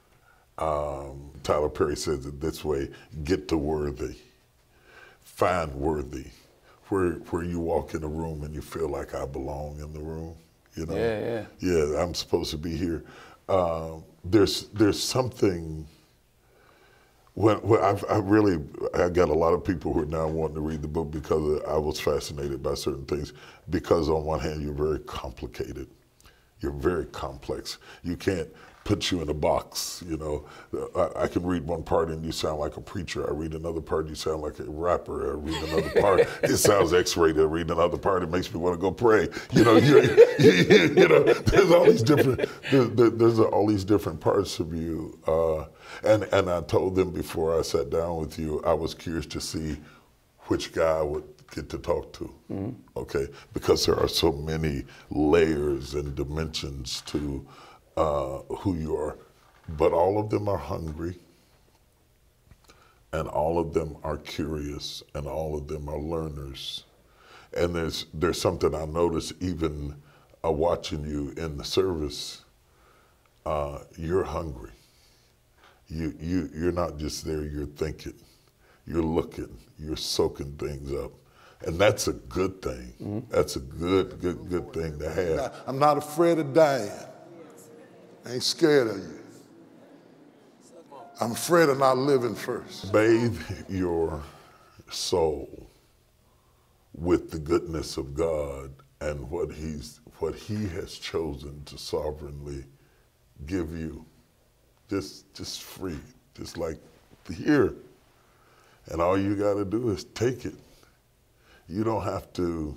Tyler Perry says it this way: get to worthy, find worthy, where you walk in a room and you feel like I belong in the room. You know, yeah, I'm supposed to be here. There's something. When I got a lot of people who are now wanting to read the book because I was fascinated by certain things. Because on one hand, you're very complicated, you're very complex. You can't put you in a box. You know, I can read one part and you sound like a preacher. I read another part, you sound like a rapper. I read another part, it sounds X-rated. I read another part, it makes me want to go pray. You know, you know, there's all these different there's all these different parts of you. And I told them before I sat down with you, I was curious to see which guy I would get to talk to. Okay, because there are so many layers and dimensions to who you are, but all of them are hungry, and all of them are curious, and all of them are learners. And there's something I noticed even watching you in the service. You're hungry. You're not just there. You're thinking, you're looking, you're soaking things up, and that's a good thing. That's a good thing to have. I'm not afraid of dying. I ain't scared of you. I'm afraid of not living first. Bathe your soul with the goodness of God and what He has chosen to sovereignly give you. Just free, just like here. And all you got to do is take it. You don't have to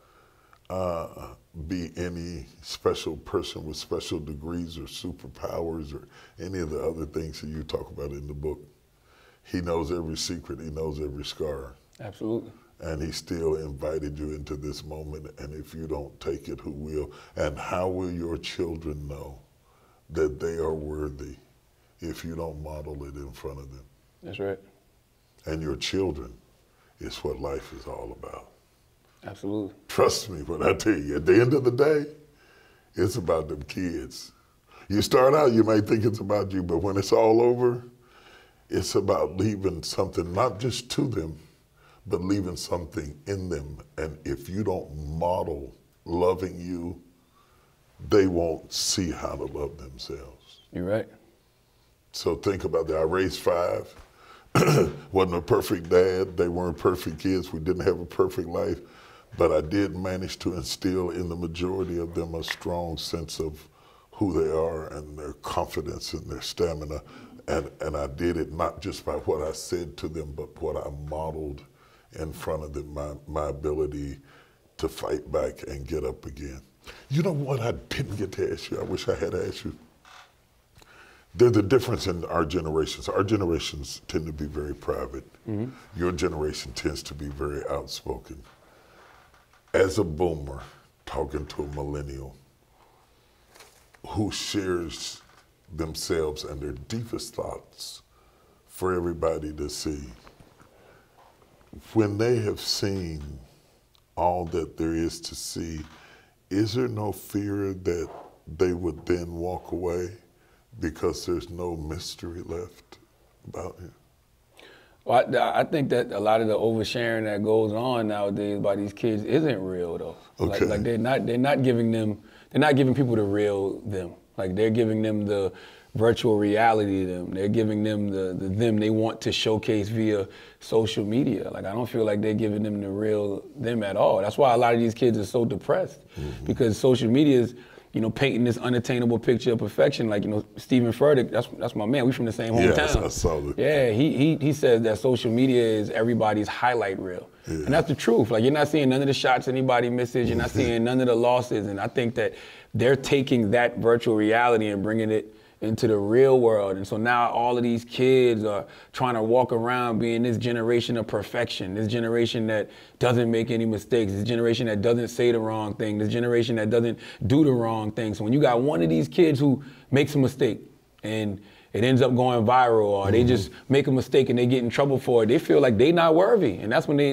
be any special person with special degrees or superpowers or any of the other things that you talk about in the book. He knows every secret. He knows every scar. Absolutely. And He still invited you into this moment. And if you don't take it, who will? And how will your children know that they are worthy if you don't model it in front of them? That's right. And your children is what life is all about. Absolutely. Trust me when I tell you, at the end of the day, it's about them kids. You start out, you might think it's about you, but when it's all over, it's about leaving something, not just to them, but leaving something in them. And if you don't model loving you, they won't see how to love themselves. You're right. So think about that. I raised 5. Wasn't a perfect dad. They weren't perfect kids. We didn't have a perfect life. But I did manage to instill in the majority of them a strong sense of who they are and their confidence and their stamina. And I did it not just by what I said to them, but what I modeled in front of them, my ability to fight back and get up again. You know what I didn't get to ask you? I wish I had asked you. There's a difference in our generations. Our generations tend to be very private. Your generation tends to be very outspoken. As a boomer, talking to a millennial who shares themselves and their deepest thoughts for everybody to see, when they have seen all that there is to see, is there no fear that they would then walk away because there's no mystery left about him? Well, I think that a lot of the oversharing that goes on nowadays by these kids isn't real though. Okay. Like they're not giving people the real them. Like they're giving them the virtual reality them. They're giving them the them they want to showcase via social media. Like I don't feel like they're giving them the real them at all. That's why a lot of these kids are so depressed because social media is, you know, painting this unattainable picture of perfection. Like, you know, Stephen Furtick, that's my man. We from the same hometown. Yes, I saw that. Yeah, he says that social media is everybody's highlight reel. Yeah. And that's the truth. Like, you're not seeing none of the shots anybody misses. You're not seeing none of the losses. And I think that they're taking that virtual reality and bringing it into the real world. And so now all of these kids are trying to walk around being this generation of perfection, this generation that doesn't make any mistakes, this generation that doesn't say the wrong thing, this generation that doesn't do the wrong thing. So when you got one of these kids who makes a mistake and it ends up going viral, or they just make a mistake and they get in trouble for it, they feel like they not worthy. And that's when they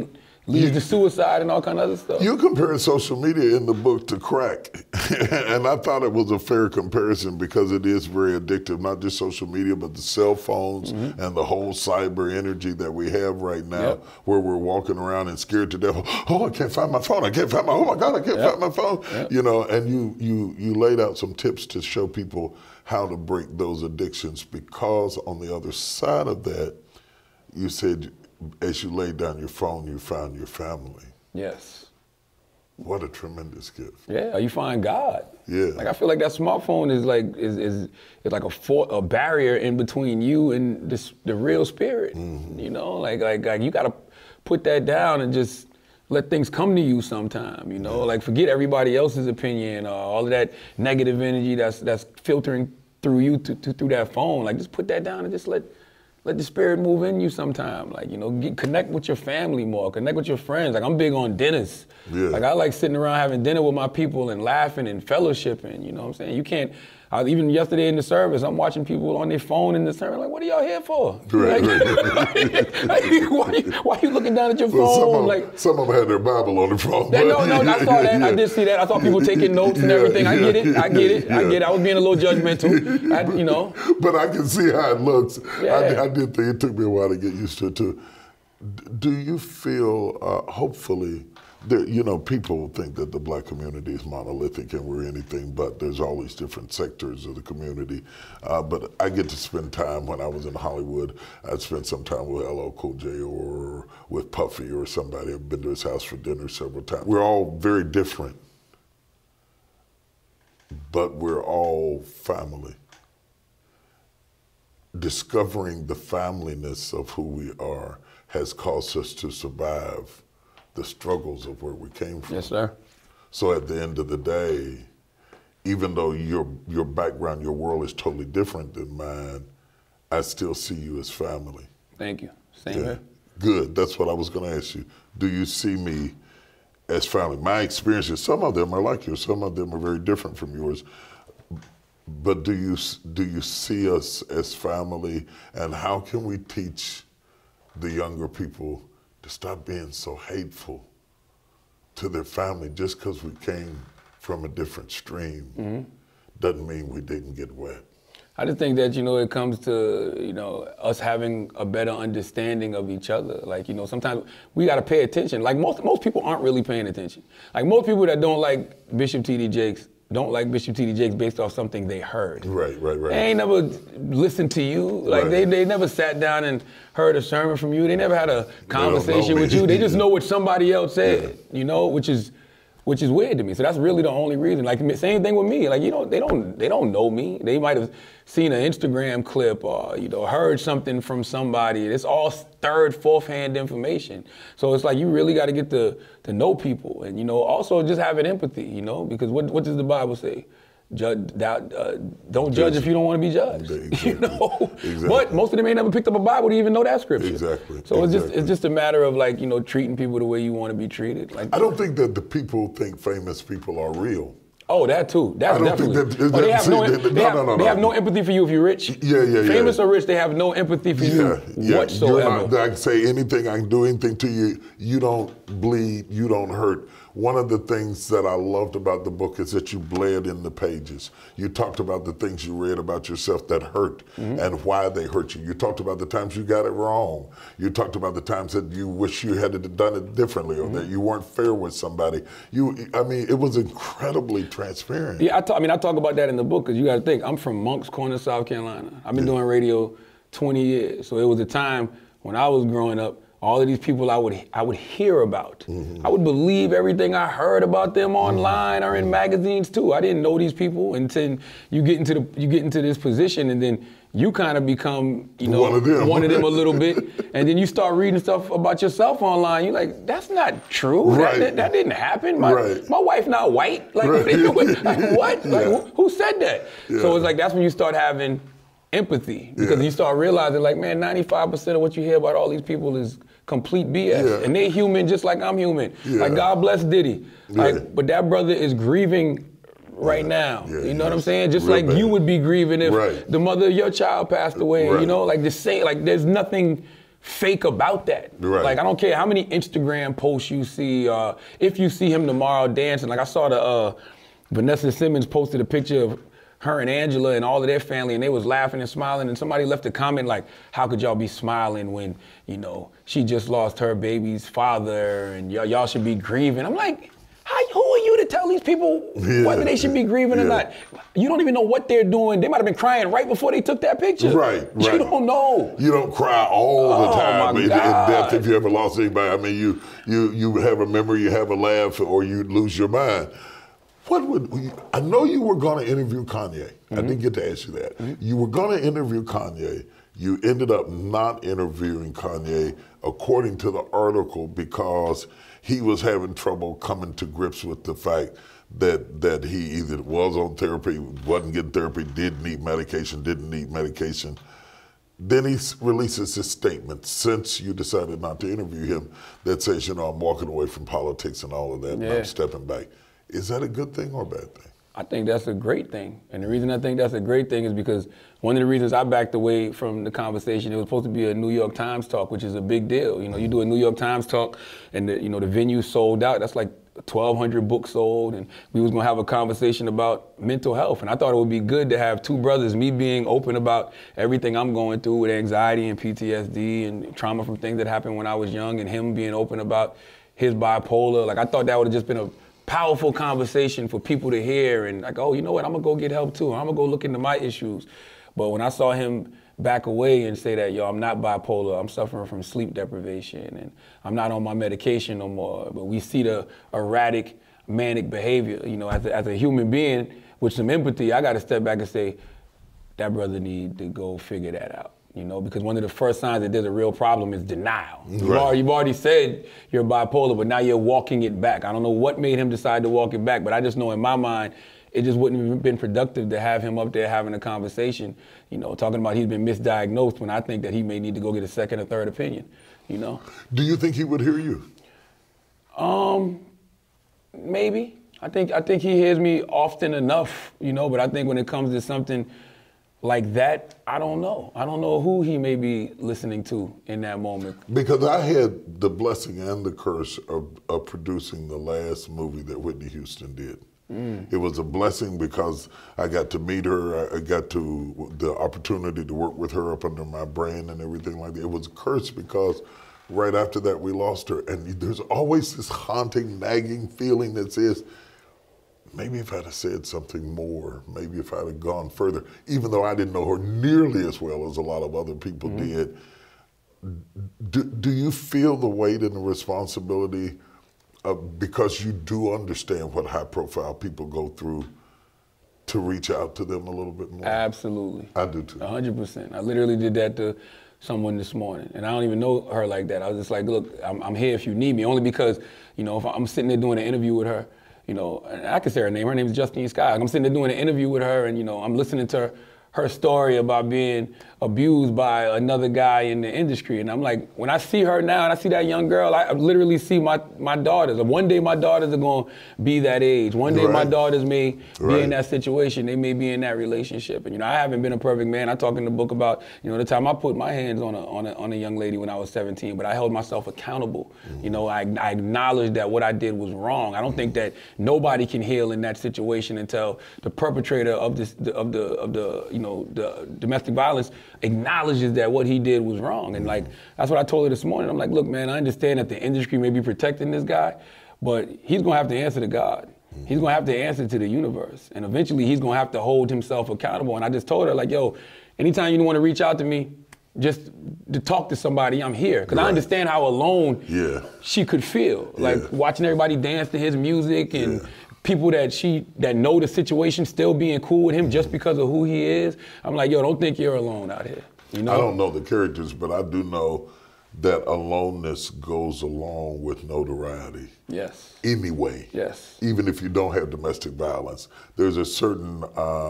leads to suicide and all kind of other stuff. You compared social media in the book to crack, and I thought it was a fair comparison because it is very addictive, not just social media, but the cell phones and the whole cyber energy that we have right now, where we're walking around and scared to death. Oh, I can't find my phone. I can't find my, oh my God, I can't find my phone. You know, and you laid out some tips to show people how to break those addictions, because on the other side of that, you said, as you laid down your phone, you found your family. Yes. What a tremendous gift. Yeah, you find God. Yeah. Like I feel like that smartphone is like like a barrier in between you and the real spirit. You know, like you gotta put that down and just let things come to you sometime. You know, like forget everybody else's opinion, all of that negative energy that's filtering through you through that phone. Like just put that down and just let the spirit move in you sometime. Like, you know, connect with your family more, connect with your friends. Like I'm big on dinners. Like I like sitting around having dinner with my people and laughing and fellowshipping, you know what I'm saying? You can't, even yesterday in the service, I'm watching people on their phone in the service, like, what are y'all here for? Right, Why you looking down at your phone? Some of them had their Bible on the phone. No, I saw that. I did see that. I saw people taking notes and everything. I get it. I get it. I was being a little judgmental, you know. But I can see how it looks. I did think it took me a while to get used to it too. Do you feel, hopefully, you know, people think that the black community is monolithic and we're anything but. There's all these different sectors of the community. But I get to spend time, when I was in Hollywood, I'd spend some time with LL Cool J or with Puffy or somebody. I've been to his house for dinner several times. We're all very different, but we're all family. Discovering the familyness of who we are has caused us to survive the struggles of where we came from. Yes, sir. So at the end of the day, even though your background, your world is totally different than mine, I still see you as family. Thank you. Same here. Good. That's what I was going to ask you. Do you see me as family? My experiences, some of them are like yours, some of them are very different from yours. But do you see us as family, and how can we teach the younger people to stop being so hateful to their family? Just because we came from a different stream doesn't mean we didn't get wet. I just think that, you know, it comes to, you know, us having a better understanding of each other. Like, you know, sometimes we got to pay attention. Like most people aren't really paying attention. Like most people that don't like Bishop T.D. Jakes don't like Bishop T.D. Jakes based off something they heard. Right. They ain't never listened to you. Like they never sat down and heard a sermon from you. They never had a conversation with you. They just know what somebody else said, you know, which is weird to me. So that's really the only reason. Like same thing with me. Like, you know, they don't know me. They might have seen an Instagram clip or, you know, heard something from somebody. It's all third, fourth hand information. So it's like you really got to get to know people, and, you know, also just having empathy, you know, because what does the Bible say? Don't judge if you don't want to be judged. Exactly. You know, Exactly. But most of them ain't never picked up a Bible to even know that scripture. Exactly. So it's just a matter of, like, you know, treating people the way you want to be treated. Like, I don't think that the people think famous people are real. Oh, that too. That's definitely. They have no empathy for you if you're rich. Yeah. Famous or rich, they have no empathy for you whatsoever. I can say anything, I can do anything to you. You don't bleed, you don't hurt. One of the things that I loved about the book is that you bled in the pages. You talked about the things you read about yourself that hurt and why they hurt you. You talked about the times you got it wrong. You talked about the times that you wish you had done it differently, or that you weren't fair with somebody. I mean, it was incredibly transparent. Yeah, I talk about that in the book, because you got to think, I'm from Moncks Corner, South Carolina. I've been doing radio 20 years. So it was a time when I was growing up, all of these people I would hear about. I would believe everything I heard about them online or in magazines too. I didn't know these people until you get into this position, and then you kind of become, you know, one of them a little bit, and then you start reading stuff about yourself online. You're like, that's not true. Right. That didn't happen. My wife not white. Like, what? Like, who said that? Yeah. So it's like, that's when you start having empathy, because you start realizing, like, man, 95% of what you hear about all these people is complete BS, and they're human just like I'm human. Like, God bless Diddy. Like, but that brother is grieving right now. You know what I'm saying? Just like you would be grieving if the mother of your child passed away. You know, like, just saying, like, there's nothing fake about that. Right. Like, I don't care how many Instagram posts you see, if you see him tomorrow dancing. Like, I saw the Vanessa Simmons posted a picture of her and Angela and all of their family, and they was laughing and smiling, and somebody left a comment like, how could y'all be smiling when, you know, she just lost her baby's father, and y'all should be grieving. I'm like, who are you to tell these people whether they should be grieving or not? You don't even know what they're doing. They might have been crying right before they took that picture. Right. You don't know. You don't cry all the time my in God. death if you ever lost anybody. I mean, you have a memory, you have a laugh, or you lose your mind. I know you were going to interview Kanye. I didn't get to ask you that. You were going to interview Kanye. You ended up not interviewing Kanye, according to the article, because he was having trouble coming to grips with the fact that he either was on therapy, wasn't getting therapy, didn't need medication. Then he releases this statement, since you decided not to interview him, that says, you know, I'm walking away from politics and all of that, and I'm stepping back. Is that a good thing or a bad thing? I think that's a great thing. And the reason I think that's a great thing is because one of the reasons I backed away from the conversation, it was supposed to be a New York Times talk, which is a big deal. You know, you do a New York Times talk and the venue sold out. That's like 1,200 books sold, and we was gonna have a conversation about mental health. And I thought it would be good to have two brothers, me being open about everything I'm going through with anxiety and PTSD and trauma from things that happened when I was young, and him being open about his bipolar. Like, I thought that would have just been a powerful conversation for people to hear, and like, oh, you know what, I'm gonna go get help too. I'm gonna go look into my issues. But when I saw him back away and say that, yo, I'm not bipolar, I'm suffering from sleep deprivation, and I'm not on my medication no more, but we see the erratic, manic behavior, you know, as a human being with some empathy, I gotta step back and say, that brother need to go figure that out. You know, because one of the first signs that there's a real problem is denial. Right. You've already said you're bipolar, but now you're walking it back. I don't know what made him decide to walk it back, but I just know in my mind, it just wouldn't have been productive to have him up there having a conversation, you know, talking about he's been misdiagnosed, when I think that he may need to go get a second or third opinion, you know? Do you think he would hear you? Maybe. I think he hears me often enough, you know, but I think when it comes to something like that, I don't know. I don't know who he may be listening to in that moment. Because I had the blessing and the curse of producing the last movie that Whitney Houston did. It was a blessing because I got to meet her. I got the opportunity to work with her up under my brand and everything like that. It was a curse because right after that we lost her. And there's always this haunting, nagging feeling that says, maybe if I'd have said something more, maybe if I'd have gone further, even though I didn't know her nearly as well as a lot of other people did. Do you feel the weight and the responsibility because you do understand what high-profile people go through to reach out to them a little bit more? Absolutely. I do too. 100%. I literally did that to someone this morning, and I don't even know her like that. I was just like, look, I'm here if you need me, only because, you know, if I'm sitting there doing an interview with her, you know, and I can say her name. Her name is Justine Scott. I'm sitting there doing an interview with her, and, you know, I'm listening to her story about being abused by another guy in the industry. And I'm like, when I see her now and I see that young girl, I literally see my daughters. One day my daughters are going to be that age. One day my daughters may be in that situation. They may be in that relationship. And, you know, I haven't been a perfect man. I talk in the book about, you know, the time I put my hands on a young lady when I was 17, but I held myself accountable. You know, I acknowledged that what I did was wrong. I don't think that nobody can heal in that situation until the perpetrator of the domestic violence acknowledges that what he did was wrong. And like, that's what I told her this morning. I'm like, look, man, I understand that the industry may be protecting this guy, but he's gonna have to answer to God. He's gonna have to answer to the universe. And eventually he's gonna have to hold himself accountable. And I just told her, like, yo, anytime you wanna reach out to me, just to talk to somebody, I'm here. Because I understand how alone she could feel. Like watching everybody dance to his music and people that know the situation still being cool with him just because of who he is. I'm like, yo, don't think you're alone out here. You know? I don't know the characters, but I do know that aloneness goes along with notoriety. Yes. Anyway. Yes. Even if you don't have domestic violence, there's a certain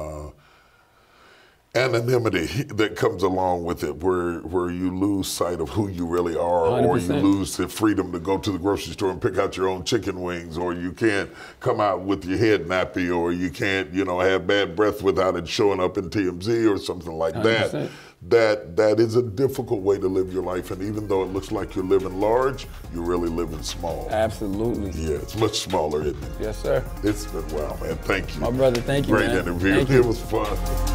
anonymity that comes along with it where you lose sight of who you really are 100%. Or you lose the freedom to go to the grocery store and pick out your own chicken wings, or you can't come out with your head nappy, or you can't, you know, have bad breath without it showing up in TMZ or something like 100%. That. that is a difficult way to live your life. And even though it looks like you're living large, you're really living small. Absolutely. Yeah, it's much smaller, isn't it? Yes, sir. It's been wow, man. Thank you. My brother, thank you, Great man. interview. Thank you. It was fun.